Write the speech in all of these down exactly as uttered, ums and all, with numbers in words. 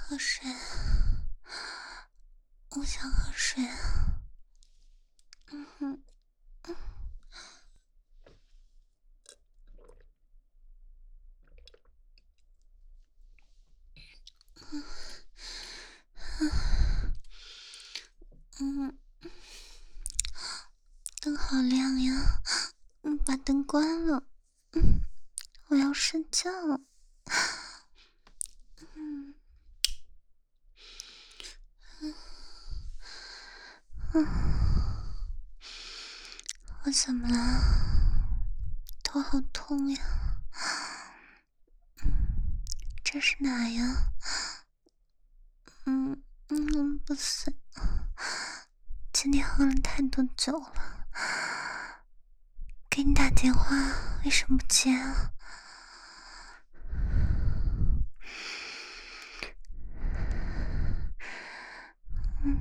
喝水，我想喝水。嗯哼，嗯，灯好亮呀，嗯，把灯关了。嗯，我要睡觉了。嗯嗯，我怎么了？头好痛呀。这是哪呀？嗯嗯，不是，今天喝了太多酒了。给你打电话，为什么不接啊？嗯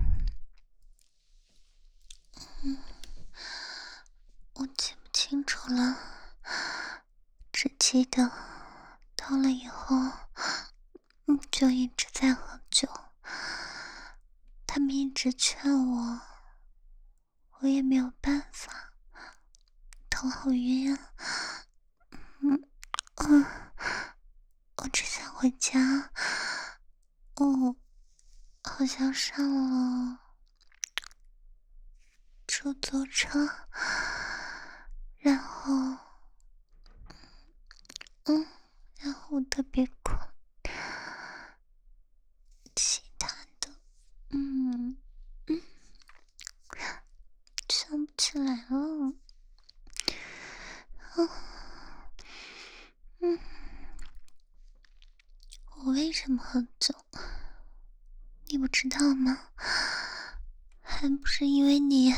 嗯，我记不清楚了，只记得到了以后，嗯，就一直在喝酒。他们一直劝我，我也没有办法，头好晕啊。嗯嗯，我只想回家。哦，好像上了出租车，然后，嗯，然后我特别困，其他的，嗯嗯，想不起来了。嗯嗯，我为什么喝酒？你不知道吗？还不是因为你。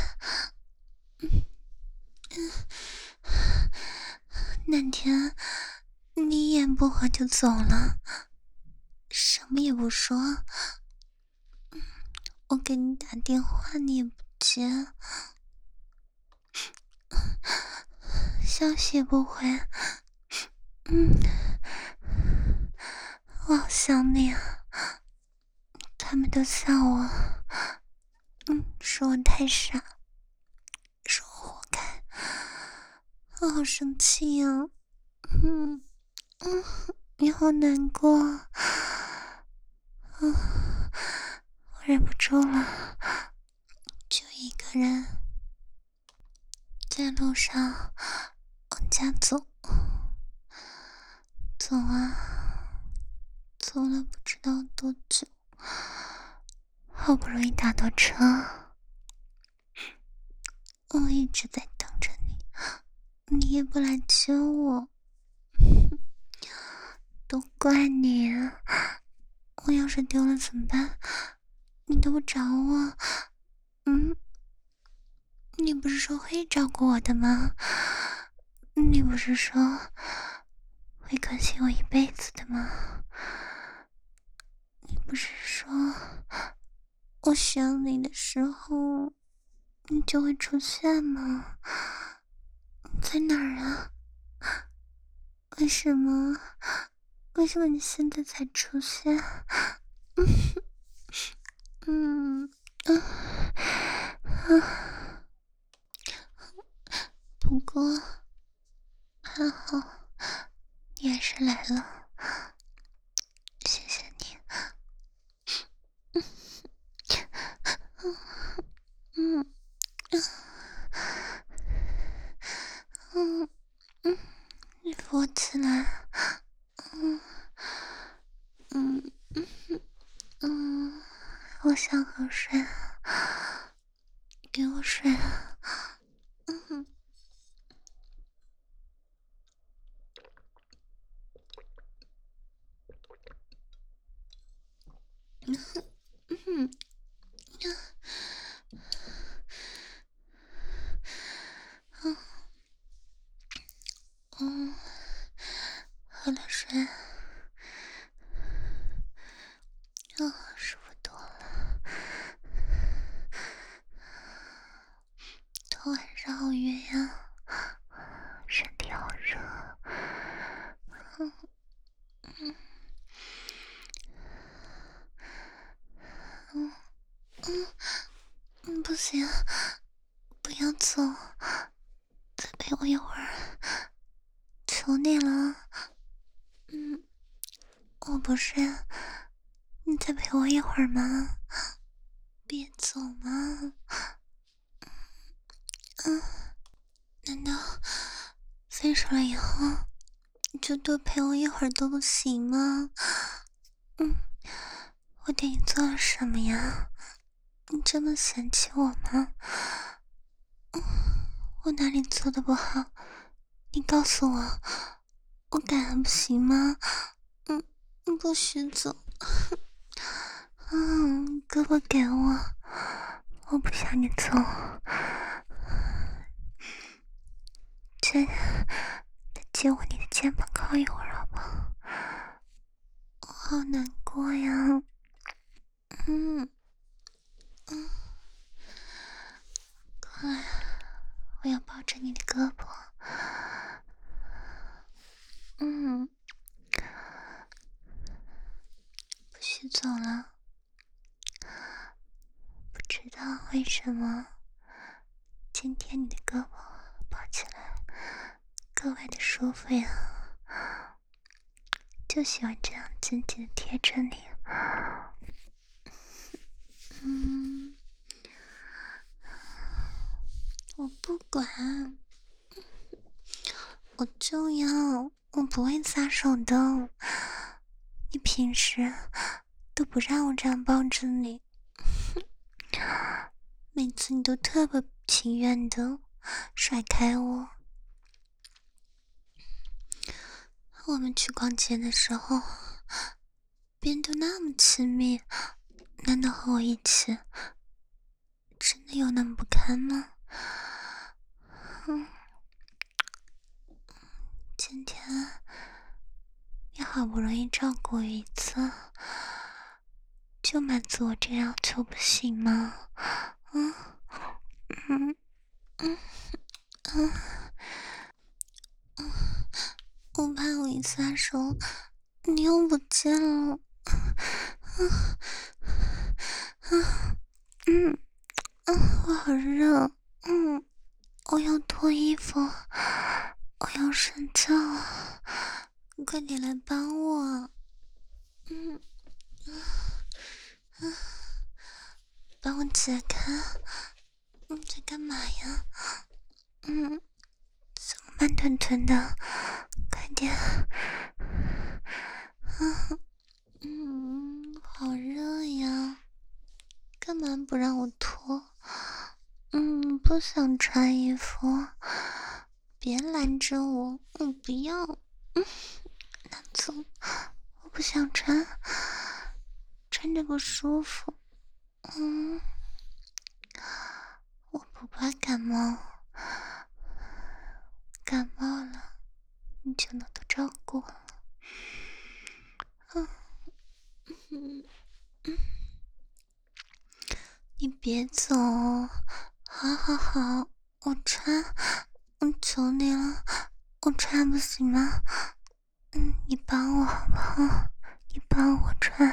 那天你一言不合就走了，什么也不说。我给你打电话你也不接，消息也不回。嗯，我好想你啊。他们都笑我，嗯，说我太傻，说我活该。我好生气呀。嗯嗯，你好难过。嗯，我忍不住了，就一个人在路上往家走。走啊，走了不知道多久，好不容易打到车，我一直在等着你，你也不来接我。都怪你，我要是丢了怎么办？你都不找我。嗯，你不是说会照顾我的吗？你不是说会关心我一辈子的吗？你不是说我需要你的时候你就会出现吗？在哪儿啊？为什么？为什么你现在才出现？嗯嗯嗯，不过还好，你还是来了，谢谢你。嗯嗯嗯嗯，你扶我起来。嗯嗯嗯嗯，我想喝水，给我水。嗯嗯嗯嗯，喝了水，啊，舒服多了。头晚上好晕呀，身体好热。嗯嗯行，不要走，再陪我一会儿，求你了。嗯，我不是，你再陪我一会儿吗？别走嘛。嗯，难道分手了以后你就多陪我一会儿都不行吗？嗯，我对你做了什么呀？你这么嫌弃我吗？嗯，我哪里做的不好？你告诉我，我改还不行吗？嗯，你不许走。嗯，胳膊给我，我不想你走。这，再借我你的肩膀靠一会儿好不好？我好难过呀。嗯嗯，过来，我要抱着你的胳膊。嗯，不许走了。不知道为什么，今天你的胳膊抱起来格外的舒服呀，就喜欢这样紧紧的贴着你。嗯，我不管，我就要，我不会撒手的。你平时都不让我这样抱着你，每次你都特别不情愿的甩开我。我们去逛街的时候，别人都那么亲密，难道和我一起真的有那么不堪吗？嗯，今天你好不容易照顾我一次，就满足我这要求不行吗？嗯嗯嗯嗯嗯，我怕我一撒手，你又不见了。嗯嗯嗯嗯，我好热。嗯，我要脱衣服，我要睡觉了，你快点来帮我。嗯嗯，帮我解开。你在干嘛呀？嗯，怎么慢吞吞的？快点。嗯嗯，好热呀，干嘛不让我脱？嗯，不想穿衣服，别拦着我，我不要。嗯，拿走，我不想穿，穿着不舒服。嗯，我不怕感冒，感冒了你就能多照顾我了。嗯嗯嗯，你别走，好好好，我穿，我求你了，我穿不行吗？嗯，你帮我好不好？你帮我穿，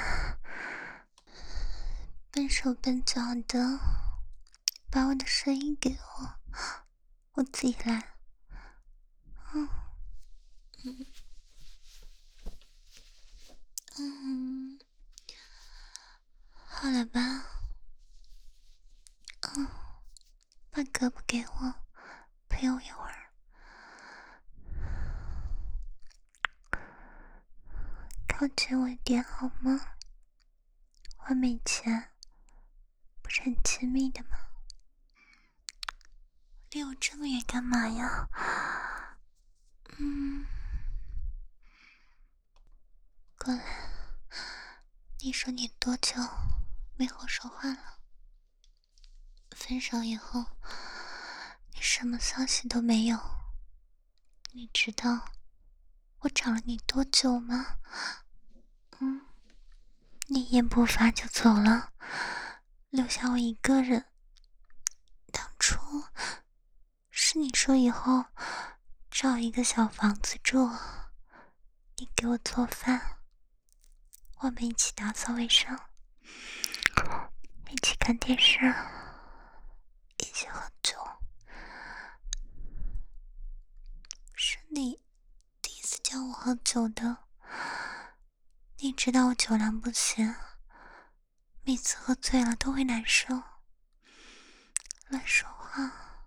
笨手笨脚的，把我的声音给我，我自己来。嗯嗯嗯，好了吧？嗯，把胳膊给我，陪我一会儿。靠近我一点好吗？我们以前不是很亲密的吗？离我这么远干嘛呀？嗯，过来。你说你多久没和我说话了？分手以后，你什么消息都没有。你知道我找了你多久吗？嗯，你一言不发就走了，留下我一个人。当初是你说以后找一个小房子住，你给我做饭，我们一起打扫卫生，一起看电视。 喝酒的，你知道我酒量不行，每次喝醉了都会难受。乱说话，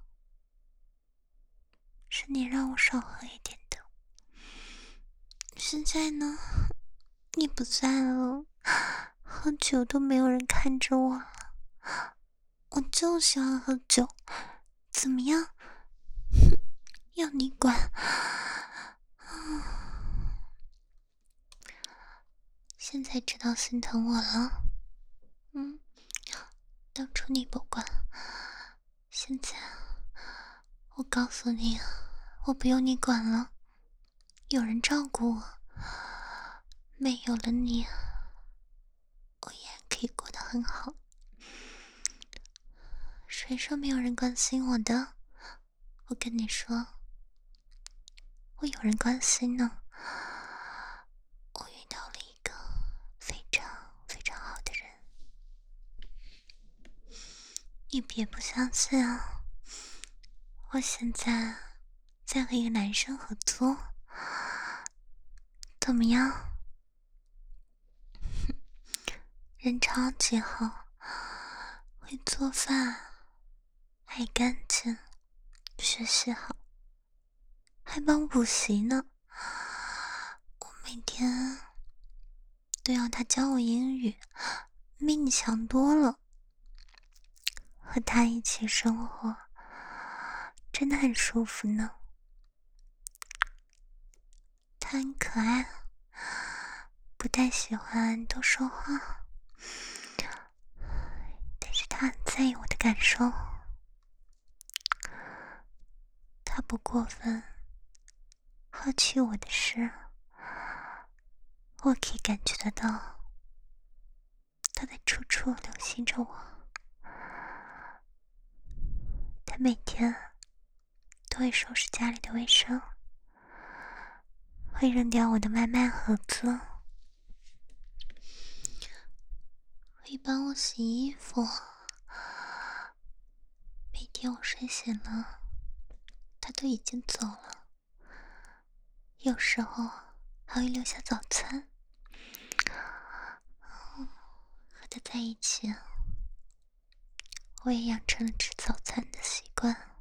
是你让我少喝一点的。现在呢，你不在了，喝酒都没有人看着我了，我就喜欢喝酒，怎么样？要你管？现在知道心疼我了？嗯，当初你不管，现在我告诉你，我不用你管了，有人照顾我，没有了你，我依然可以过得很好。谁说没有人关心我的？我跟你说，我有人关心呢。我遇到了一个非常非常好的人。你别不相信啊，我现在在和一个男生合作，怎么样？人超级好，会做饭，爱干净，学习好，还帮补习呢。我每天都要他教我英语，比你强多了。和他一起生活真的很舒服呢。他很可爱，不太喜欢多说话，但是他很在意我的感受。他不过分，好奇我的事，我可以感觉得到，他在处处留心着我。他每天都会收拾家里的卫生，会扔掉我的外卖盒子，会帮我洗衣服。每天我睡醒了，他都已经走了，有时候还会留下早餐。和他在一起，我也养成了吃早餐的习惯。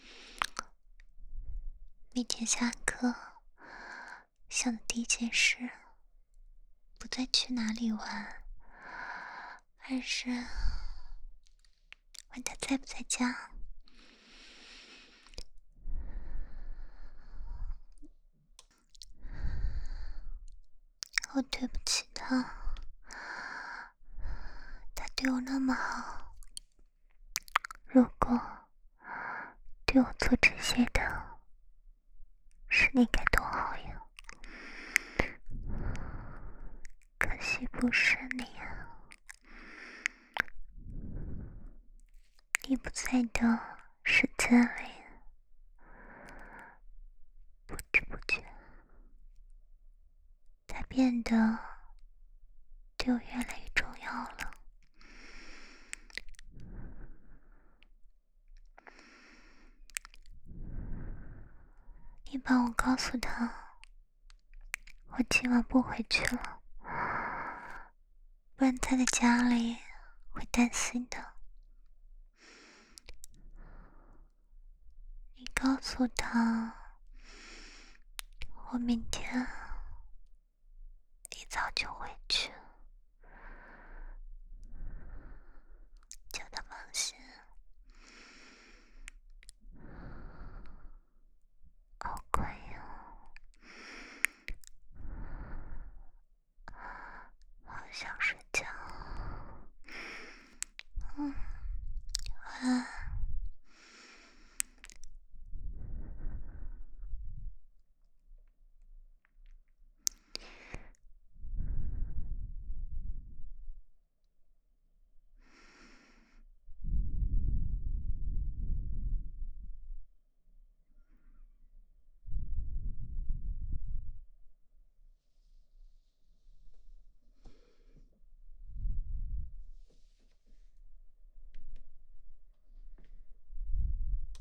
每天下课想的第一件事，不再去哪里玩，而是问他在不在家。我对不起他，他对我那么好，如果对我做这些的是你该多好呀，可惜不是你啊。你不在的时间里，不知不觉他变得对我越来越重要了。你帮我告诉他，我今晚不回去了，不然他在家里会担心的。你告诉他，我明天一早就回